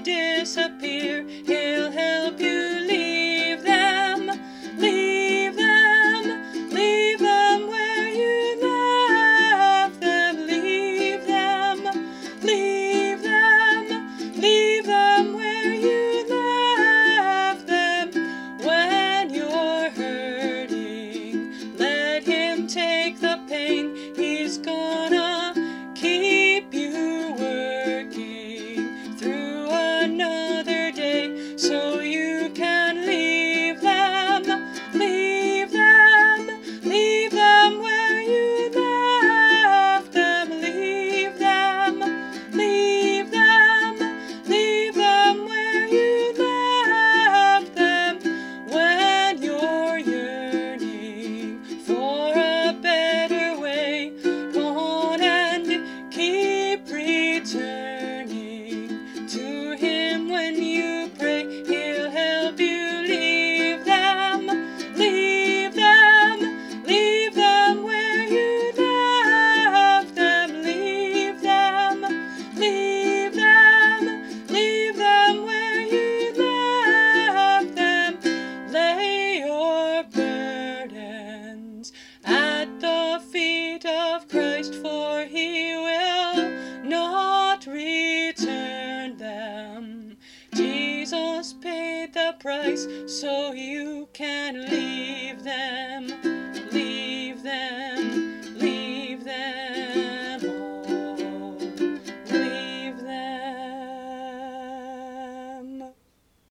disappear, He'll help you leave them. Leave them, leave them where you left them. Leave them, leave them, leave them where you left them. When you're hurting, let Him take the pain. He's gonna keep you working through another day, so you can leave them, leave them, leave them where you left them. Leave them, leave them, leave them where you left them. When you're yearning for a better way, go on and keep returning to Him. When you pray, He'll help you leave them. Leave them, leave them where you left them. Leave them, leave them, leave them where you left them. Lay your burdens at the feet of Christ, for He will not return them. Jesus paid the price so you can leave.